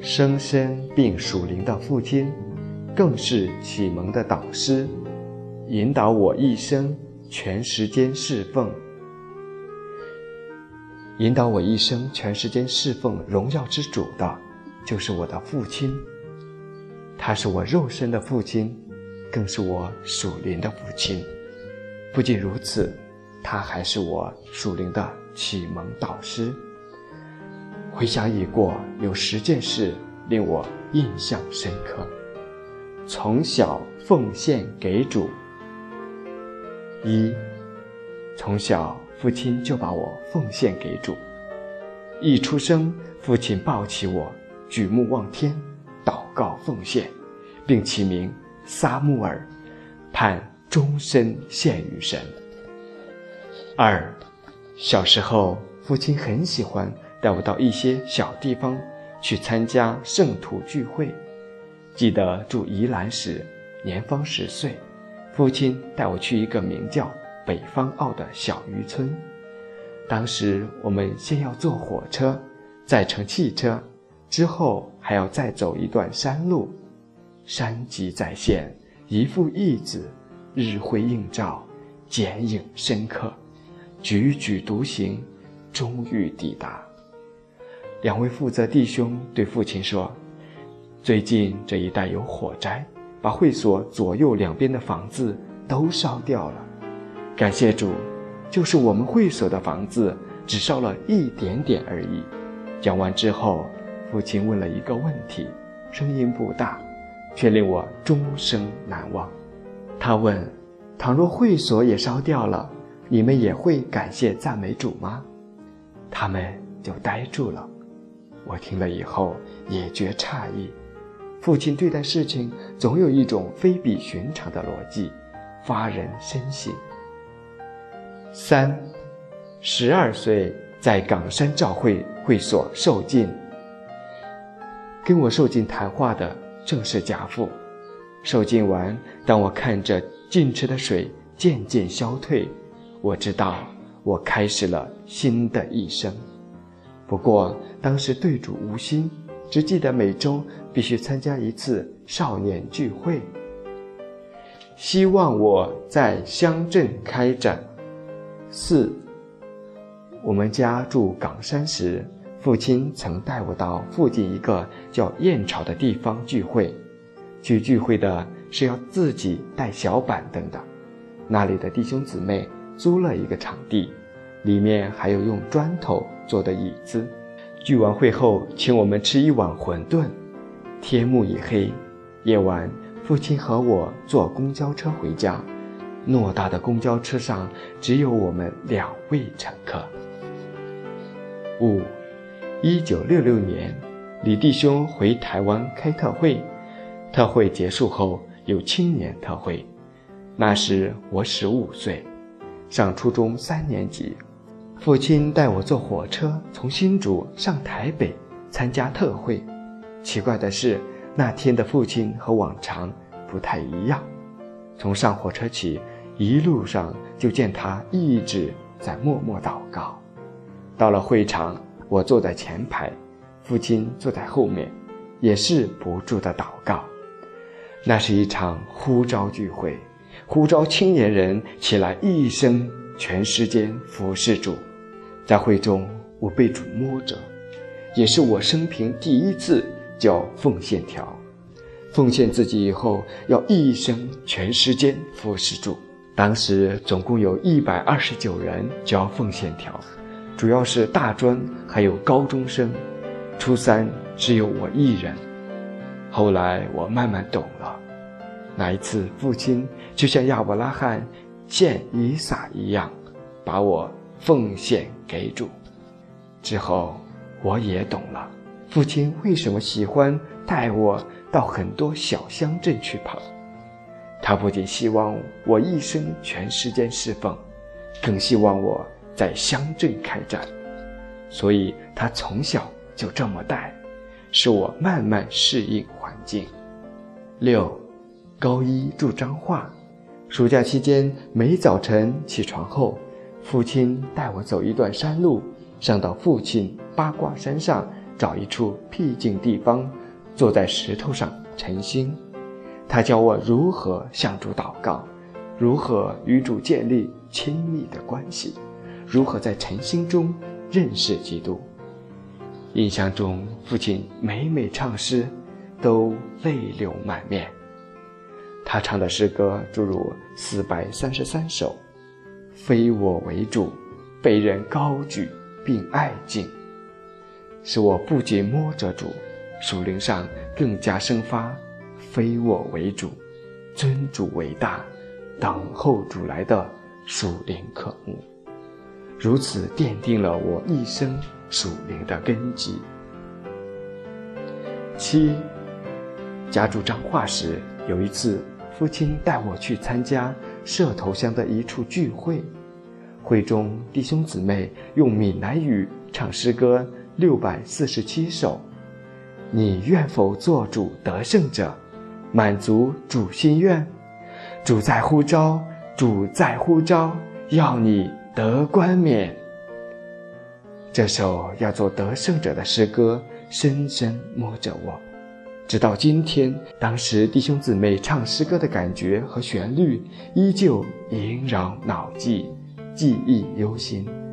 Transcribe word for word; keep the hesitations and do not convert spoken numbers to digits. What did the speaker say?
生身并属灵的父亲，更是启蒙的导师，引导我一生全时间侍奉。引导我一生全时间侍奉荣耀之主的，就是我的父亲。他是我肉身的父亲，更是我属灵的父亲。不仅如此，他还是我属灵的启蒙导师。回想已过，有十件事令我印象深刻。从小奉献给主。一，从小父亲就把我奉献给主。一出生，父亲抱起我，举目望天，祷告奉献，并起名撒母耳，盼终身献于神。二，小时候父亲很喜欢带我到一些小地方去参加圣徒聚会。记得住宜兰时，年方十岁，父亲带我去一个名叫北方澳的小渔村。当时我们先要坐火车，再乘汽车，之后还要再走一段山路。山脊再现，一副意子，日辉映照，剪影深刻，踽踽独行，终于抵达。两位负责弟兄对父亲说，最近这一带有火灾，把会所左右两边的房子都烧掉了。感谢主，就是我们会所的房子只烧了一点点而已。讲完之后，父亲问了一个问题，声音不大，却令我终生难忘。他问，倘若会所也烧掉了，你们也会感谢赞美主吗？他们就呆住了。我听了以后也觉诧异，父亲对待事情总有一种非比寻常的逻辑，发人深省。三，十二岁在冈山教会会所受浸。跟我受浸谈话的正是家父。受浸完，当我看着浸池的水渐渐消退，我知道我开始了新的一生。不过当时对主无心，只记得每周必须参加一次少年聚会。希望我在乡镇开展。四，我们家住冈山时，父亲曾带我到附近一个叫燕巢的地方聚会。去聚会的是要自己带小板凳的，那里的弟兄姊妹租了一个场地，里面还有用砖头做的椅子。聚完会后，请我们吃一碗馄饨。天幕已黑，夜晚父亲和我坐公交车回家，偌大的公交车上只有我们两位乘客。五，一九六六年，李弟兄回台湾开特会，特会结束后有青年特会。那时我十五岁，上初中三年级。父亲带我坐火车从新竹上台北参加特会。奇怪的是，那天的父亲和往常不太一样。从上火车起，一路上就见他一直在默默祷告。到了会场，我坐在前排，父亲坐在后面，也是不住的祷告。那是一场呼召聚会，呼召青年人起来一生全时间服侍主。在会中，我被主摸着，也是我生平第一次交奉献条。奉献自己以后，要一生全时间服侍主。当时总共有一百二十九人交奉献条，主要是大专还有高中生，初三只有我一人。后来我慢慢懂了，那一次父亲就像亚伯拉罕献以撒一样，把我奉献给主。之后我也懂了，父亲为什么喜欢带我到很多小乡镇去跑。他不仅希望我一生全时间侍奉，更希望我在乡镇开展。所以他从小就这么带，使我慢慢适应环境。六，高一住彰化，暑假期间每早晨起床后，父亲带我走一段山路，上到父亲八卦山上找一处僻静地方坐在石头上晨星。他教我如何向主祷告，如何与主建立亲密的关系，如何在晨星中认识基督。印象中，父亲每每唱诗都泪流满面。他唱的诗歌诸如四百三十三首，非我为主，被人高举并爱敬，使我不仅摸着主，属灵上更加生发非我为主，尊主为大，等候主来的属灵渴慕，如此奠定了我一生属灵的根基。七，家住彰化时，有一次父亲带我去参加社头乡的一处聚会，会中弟兄姊妹用闽南语唱诗歌六百四十七首，你愿否做主得胜者，满足主心愿？主在呼召，主在呼召，要你得冠冕。这首要做得胜者的诗歌深深摸着我，直到今天，当时弟兄姊妹唱诗歌的感觉和旋律依旧萦绕脑际，记忆犹新。